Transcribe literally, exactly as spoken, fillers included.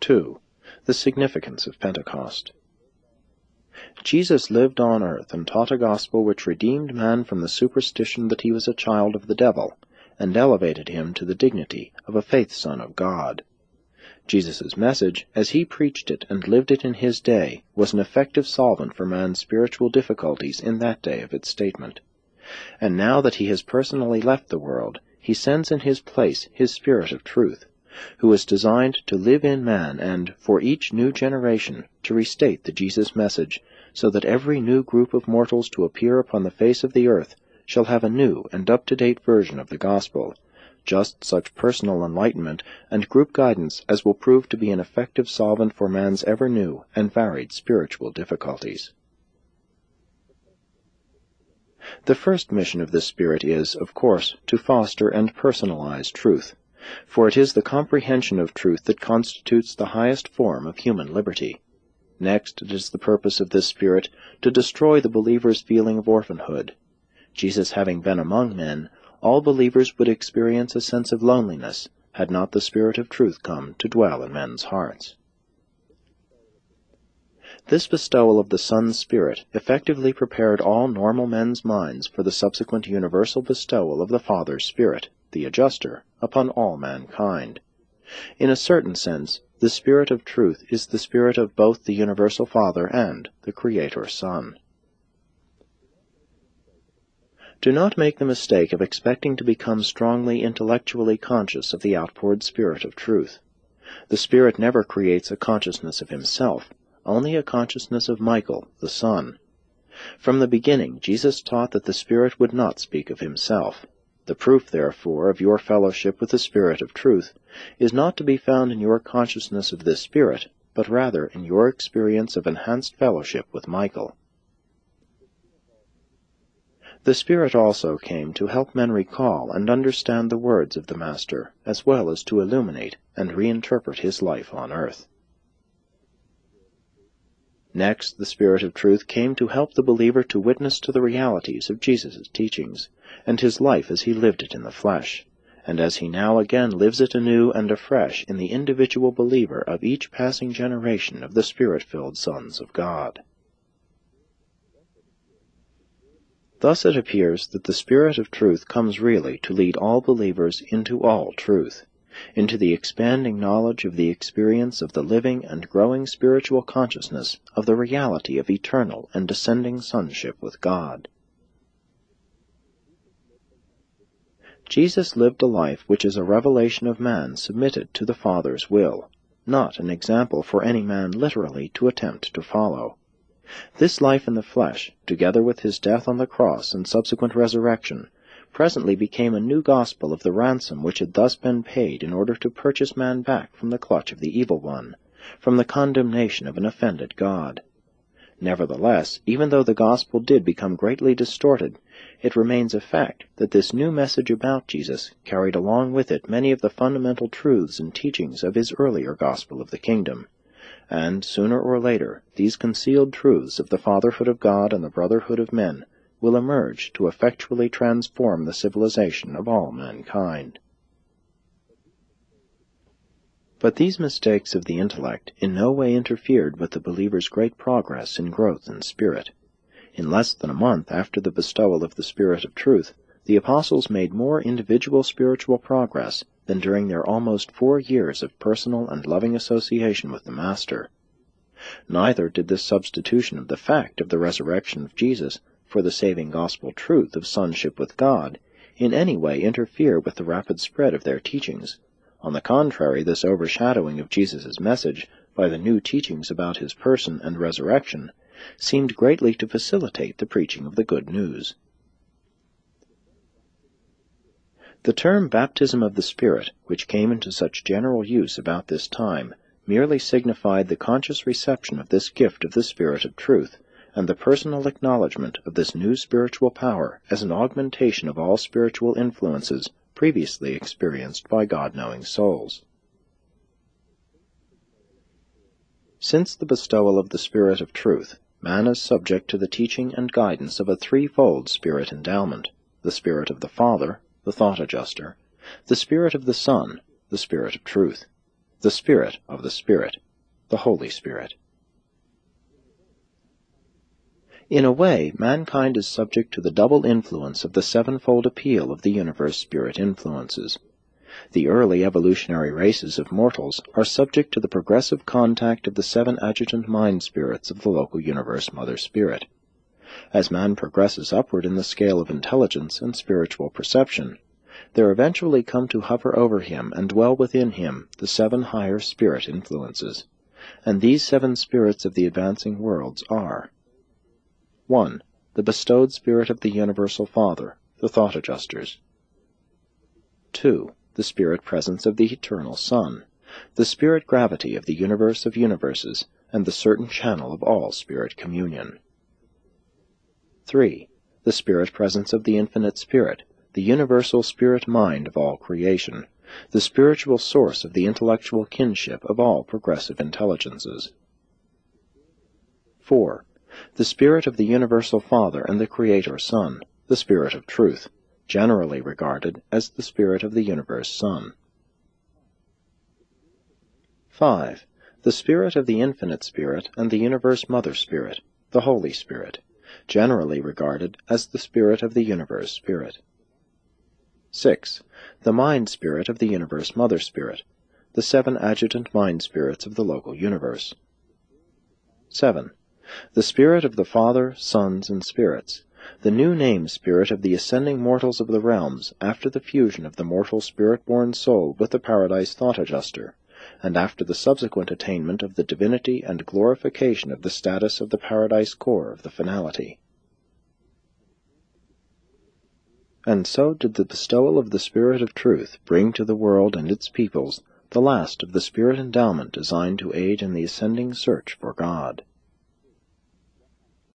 two. The significance of Pentecost. Jesus lived on earth and taught a gospel which redeemed man from the superstition that he was a child of the devil, and elevated him to the dignity of a faith son of God. Jesus' message, as he preached it and lived it in his day, was an effective solvent for man's spiritual difficulties in that day of its statement. And now that he has personally left the world, he sends in his place his Spirit of truth, who is designed to live in man and, for each new generation, to restate the Jesus message, so that every new group of mortals to appear upon the face of the earth shall have a new and up-to-date version of the gospel, just such personal enlightenment and group guidance as will prove to be an effective solvent for man's ever new and varied spiritual difficulties. The first mission of this Spirit is, of course, to foster and personalize truth, for it is the comprehension of truth that constitutes the highest form of human liberty. Next, it is the purpose of this Spirit to destroy the believer's feeling of orphanhood. Jesus having been among men, all believers would experience a sense of loneliness, had not the Spirit of truth come to dwell in men's hearts. This bestowal of the Son's Spirit effectively prepared all normal men's minds for the subsequent universal bestowal of the Father's Spirit, the Adjuster, upon all mankind. In a certain sense, the Spirit of truth is the Spirit of both the Universal Father and the Creator Son. Do not make the mistake of expecting to become strongly intellectually conscious of the outpoured Spirit of truth. The Spirit never creates a consciousness of himself, only a consciousness of Michael, the Son. From the beginning, Jesus taught that the Spirit would not speak of himself. The proof, therefore, of your fellowship with the Spirit of truth is not to be found in your consciousness of this Spirit, but rather in your experience of enhanced fellowship with Michael. The Spirit also came to help men recall and understand the words of the Master, as well as to illuminate and reinterpret his life on earth. Next, the Spirit of truth came to help the believer to witness to the realities of Jesus' teachings, and his life as he lived it in the flesh, and as he now again lives it anew and afresh in the individual believer of each passing generation of the Spirit-filled sons of God. Thus it appears that the Spirit of truth comes really to lead all believers into all truth, into the expanding knowledge of the experience of the living and growing spiritual consciousness of the reality of eternal and descending sonship with God. Jesus lived a life which is a revelation of man submitted to the Father's will, not an example for any man literally to attempt to follow. This life in the flesh, together with his death on the cross and subsequent resurrection, presently became a new gospel of the ransom which had thus been paid in order to purchase man back from the clutch of the evil one, from the condemnation of an offended God. Nevertheless, even though the gospel did become greatly distorted, it remains a fact that this new message about Jesus carried along with it many of the fundamental truths and teachings of his earlier gospel of the kingdom. And, sooner or later, these concealed truths of the fatherhood of God and the brotherhood of men will emerge to effectually transform the civilization of all mankind. But these mistakes of the intellect in no way interfered with the believer's great progress in growth in spirit. In less than a month after the bestowal of the Spirit of truth, the apostles made more individual spiritual progress than during their almost four years of personal and loving association with the Master. Neither did this substitution of the fact of the resurrection of Jesus for the saving gospel truth of sonship with God in any way interfere with the rapid spread of their teachings. On the contrary, this overshadowing of Jesus' message by the new teachings about his person and resurrection seemed greatly to facilitate the preaching of the good news. The term baptism of the Spirit, which came into such general use about this time, merely signified the conscious reception of this gift of the Spirit of truth, and the personal acknowledgment of this new spiritual power as an augmentation of all spiritual influences previously experienced by God-knowing souls. Since the bestowal of the Spirit of truth, man is subject to the teaching and guidance of a threefold Spirit endowment: the Spirit of the Father, the Thought Adjuster, the Spirit of the Son, the Spirit of truth. the Spirit of the Spirit, the Holy Spirit. In a way, mankind is subject to the double influence of the sevenfold appeal of the universe spirit influences. The early evolutionary races of mortals are subject to the progressive contact of the seven adjutant mind spirits of the local universe mother spirit. As man progresses upward in the scale of intelligence and spiritual perception, there eventually come to hover over him and dwell within him the seven higher spirit influences, and these seven spirits of the advancing worlds are: one. The bestowed spirit of the Universal Father, the Thought Adjusters. two. The spirit presence of the Eternal Son, the spirit gravity of the universe of universes, and the certain channel of all spirit communion. three. The spirit presence of the Infinite Spirit, the universal spirit mind of all creation, the spiritual source of the intellectual kinship of all progressive intelligences. four. The spirit of the Universal Father and the Creator Son, the Spirit of Truth, generally regarded as the Spirit of the Universe Son. five. The spirit of the Infinite Spirit and the Universe Mother Spirit, the Holy Spirit, generally regarded as the Spirit of the Universe Spirit. six. The Mind Spirit of the Universe Mother Spirit, the seven adjutant mind spirits of the local universe. seven. The Spirit of the Father, Sons, and Spirits, the new name spirit of the ascending mortals of the realms after the fusion of the mortal spirit-born soul with the Paradise Thought Adjuster, and after the subsequent attainment of the divinity and glorification of the status of the Paradise Core of the Finality. And so did the bestowal of the Spirit of Truth bring to the world and its peoples the last of the spirit endowment designed to aid in the ascending search for God.